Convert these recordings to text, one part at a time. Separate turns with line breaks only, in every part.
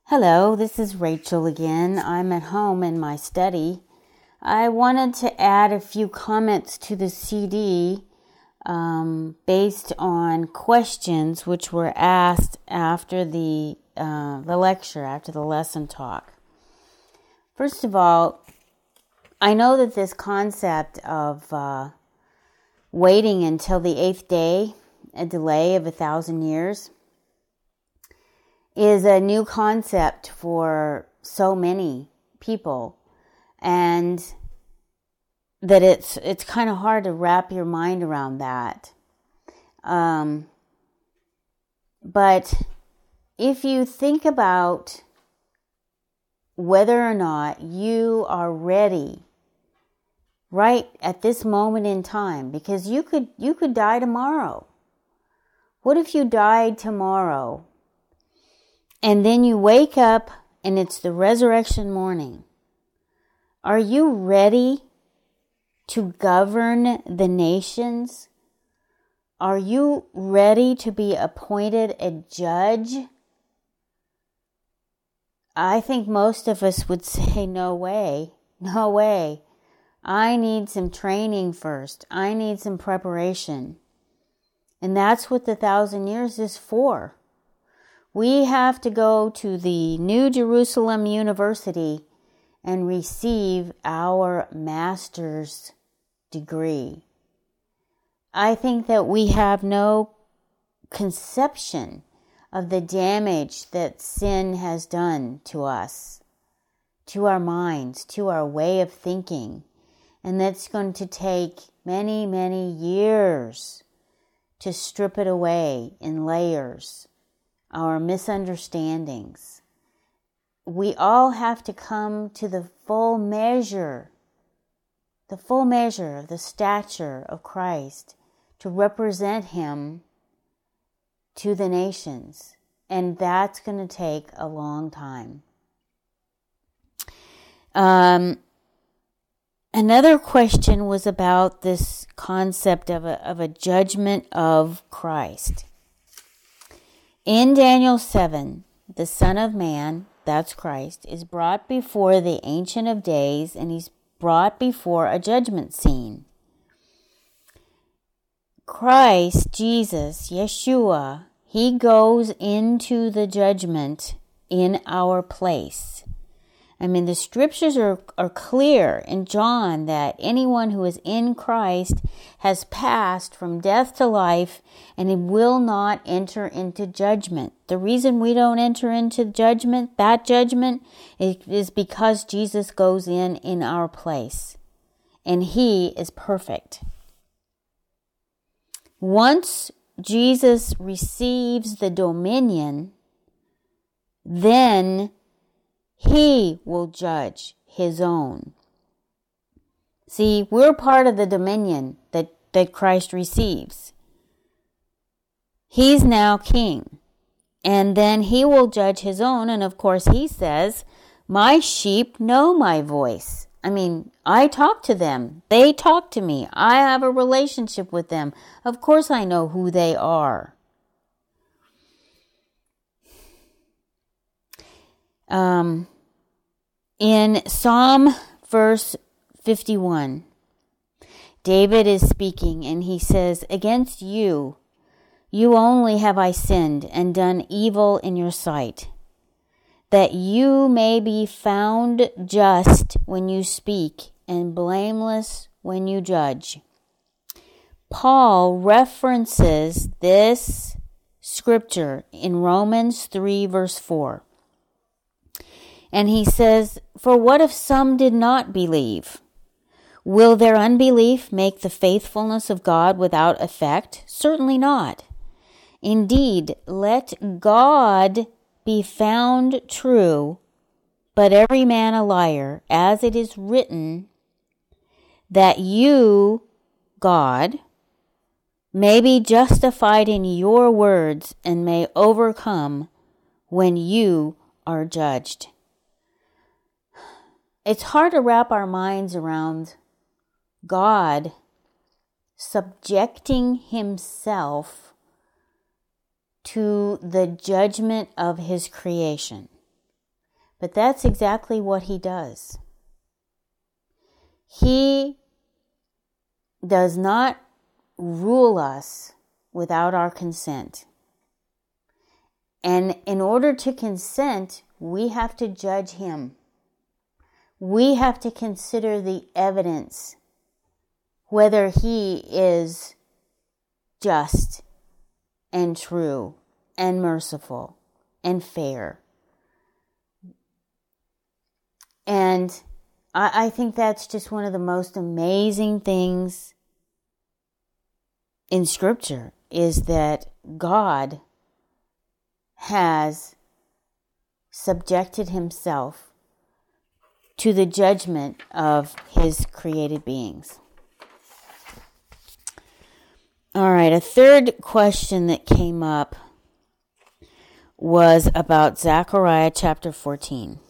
Hello, this is Rachel again. I'm at home in my study. I wanted to add a few comments to the CD based on questions which were asked after the lecture, after the lesson talk. First of all, I know that this concept of waiting until the 8th day, a delay of 1,000 years, is a new concept for so many people, and that it's kind of hard to wrap your mind around that. But if you think about whether or not you are ready right at this moment in time, because you could die tomorrow. What if you died tomorrow? And then you wake up and it's the resurrection morning. Are you ready to govern the nations? Are you ready to be appointed a judge? I think most of us would say, no way, no way. I need some training first. I need some preparation. And that's what the 1,000 years is for. We have to go to the New Jerusalem University and receive our master's degree. I think that we have no conception of the damage that sin has done to us, to our minds, to our way of thinking. And that's going to take many, many years to strip it away in layers. Our misunderstandings. We all have to come to the full measure of the stature of Christ to represent Him to the nations. And that's going to take a long time. Another question was about this concept of a judgment of Christ. In Daniel 7, the Son of Man, that's Christ, is brought before the Ancient of Days, and he's brought before a judgment scene. Christ, Jesus, Yeshua, he goes into the judgment in our place. I mean, the scriptures are clear in John that anyone who is in Christ has passed from death to life, and he will not enter into judgment. The reason we don't enter into that judgment, is because Jesus goes in our place, and he is perfect. Once Jesus receives the dominion, then he will judge his own. See, we're part of the dominion that Christ receives. He's now king. And then he will judge his own. And of course he says, my sheep know my voice. I mean, I talk to them. They talk to me. I have a relationship with them. Of course I know who they are. In Psalm verse 51, David is speaking, and he says, against you only have I sinned and done evil in your sight, that you may be found just when you speak and blameless when you judge. Paul references this scripture in Romans 3 verse 4. And he says, for what if some did not believe? Will their unbelief make the faithfulness of God without effect? Certainly not. Indeed, let God be found true, but every man a liar, as it is written, that you, God, may be justified in your words and may overcome when you are judged. It's hard to wrap our minds around God subjecting himself to the judgment of his creation. But that's exactly what he does. He does not rule us without our consent. And in order to consent, we have to judge him. We have to consider the evidence, whether he is just and true and merciful and fair. And I think that's just one of the most amazing things in Scripture, is that God has subjected himself to the judgment of his created beings. All right, a third question that came up was about Zechariah chapter 14.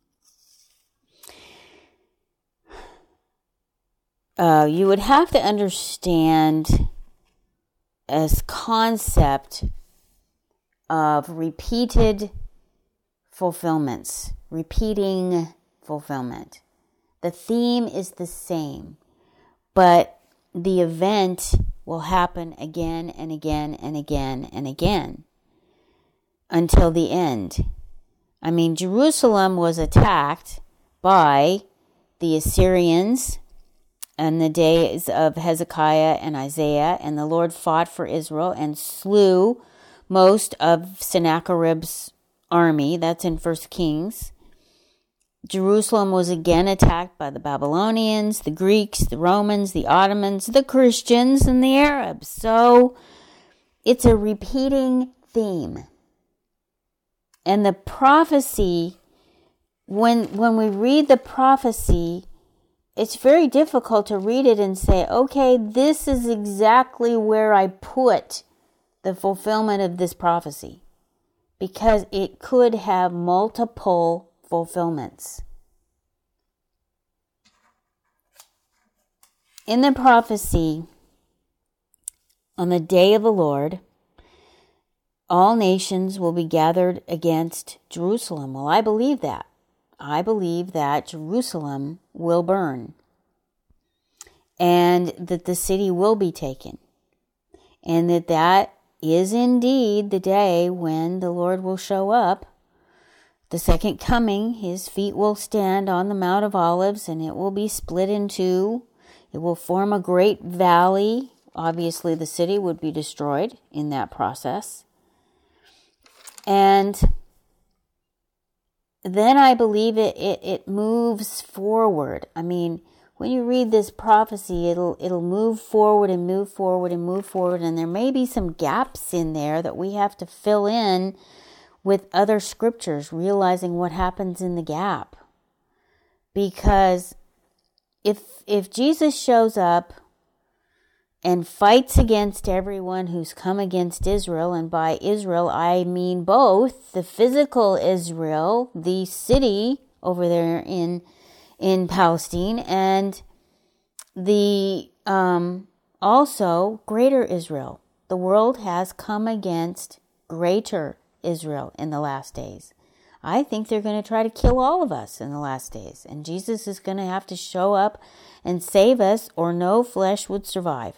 You would have to understand this concept of repeated fulfillments, repeating fulfillment. The theme is the same, but the event will happen again and again and again and again until the end. I mean, Jerusalem was attacked by the Assyrians in the days of Hezekiah and Isaiah, and the Lord fought for Israel and slew most of Sennacherib's army. That's in 1 Kings. Jerusalem was again attacked by the Babylonians, the Greeks, the Romans, the Ottomans, the Christians, and the Arabs. So it's a repeating theme. And the prophecy, when we read the prophecy, it's very difficult to read it and say, okay, this is exactly where I put the fulfillment of this prophecy, because it could have multiple fulfillments. In the prophecy, on the day of the Lord, all nations will be gathered against Jerusalem. Well, I believe that. I believe that Jerusalem will burn and that the city will be taken, and that is indeed the day when the Lord will show up. The second coming, his feet will stand on the Mount of Olives, and it will be split in two. It will form a great valley. Obviously, the city would be destroyed in that process. And then I believe it moves forward. I mean, when you read this prophecy, it'll move forward and move forward and move forward, and there may be some gaps in there that we have to fill in with other scriptures, realizing what happens in the gap. Because if Jesus shows up and fights against everyone who's come against Israel, and by Israel I mean both the physical Israel, the city over there in Palestine, and the also greater Israel. The world has come against greater Israel in the last days. I think they're going to try to kill all of us in the last days, and Jesus is going to have to show up and save us, or no flesh would survive.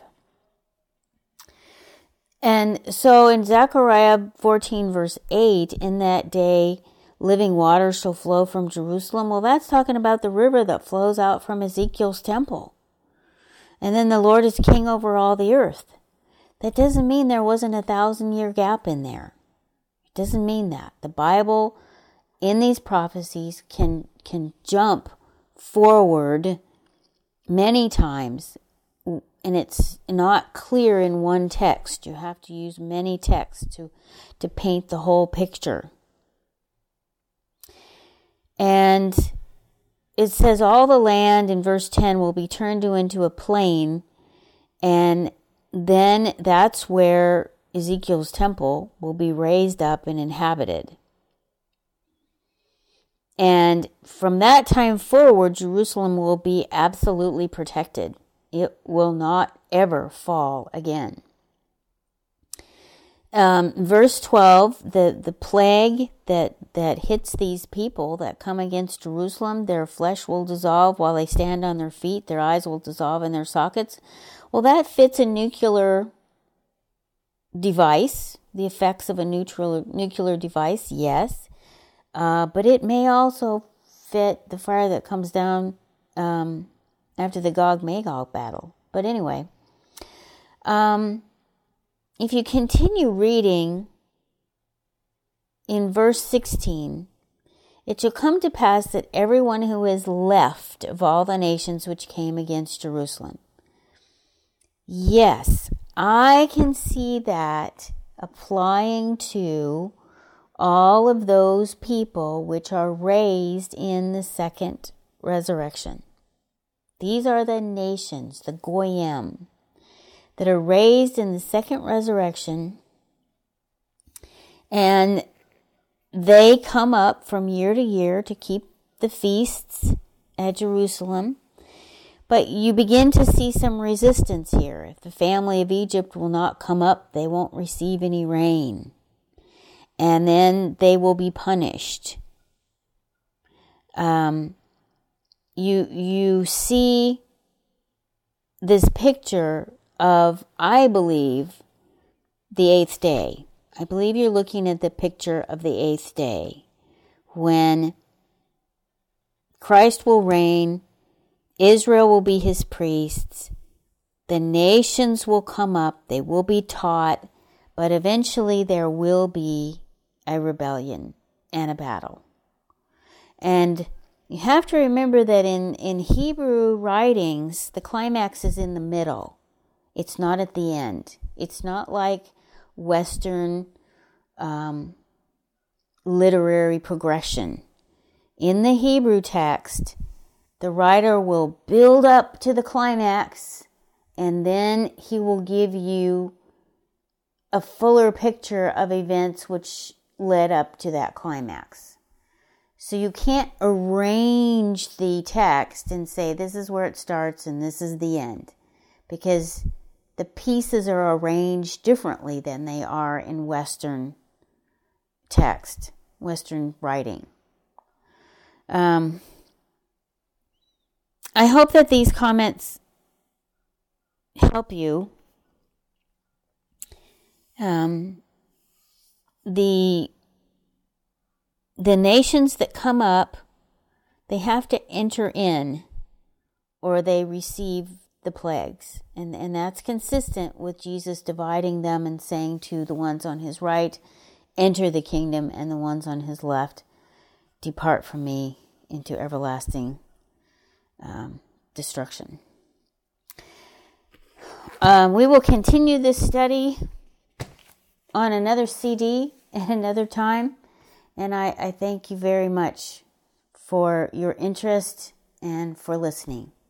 And so in Zechariah 14 verse 8, in that day living water shall flow from Jerusalem. Well, that's talking about the river that flows out from Ezekiel's temple. And then the Lord is king over all the earth. That doesn't mean there wasn't a 1,000-year gap in there. It doesn't mean that. The Bible in these prophecies can jump forward many times, and it's not clear in one text. You have to use many texts to paint the whole picture. And it says all the land in verse 10 will be turned into a plain, and then that's where Ezekiel's temple will be raised up and inhabited. And from that time forward, Jerusalem will be absolutely protected. It will not ever fall again. Verse 12, the plague that hits these people that come against Jerusalem, their flesh will dissolve while they stand on their feet, their eyes will dissolve in their sockets. Well, that fits a nuclear device, the effects of a nuclear device, yes. But it may also fit the fire that comes down after the Gog-Magog battle. But anyway, if you continue reading in verse 16, it shall come to pass that everyone who is left of all the nations which came against Jerusalem. Yes, I can see that applying to all of those people which are raised in the second resurrection. These are the nations, the Goyim, that are raised in the second resurrection, and they come up from year to year to keep the feasts at Jerusalem. But you begin to see some resistance here. If the family of Egypt will not come up, they won't receive any rain. And then they will be punished. You see this picture of, I believe, the 8th day. I believe you're looking at the picture of the 8th day, when Christ will reign, Israel will be his priests, the nations will come up, they will be taught, but eventually there will be a rebellion and a battle. And you have to remember that in Hebrew writings, the climax is in the middle. It's not at the end. It's not like Western literary progression. In the Hebrew text, the writer will build up to the climax, and then he will give you a fuller picture of events which led up to that climax. So you can't arrange the text and say this is where it starts and this is the end, because the pieces are arranged differently than they are in Western text, Western writing. I hope that these comments help you. The nations that come up, they have to enter in, or they receive the plagues. And that's consistent with Jesus dividing them and saying to the ones on his right, enter the kingdom, and the ones on his left, depart from me into everlasting destruction. We will continue this study on another CD at another time. And I thank you very much for your interest and for listening.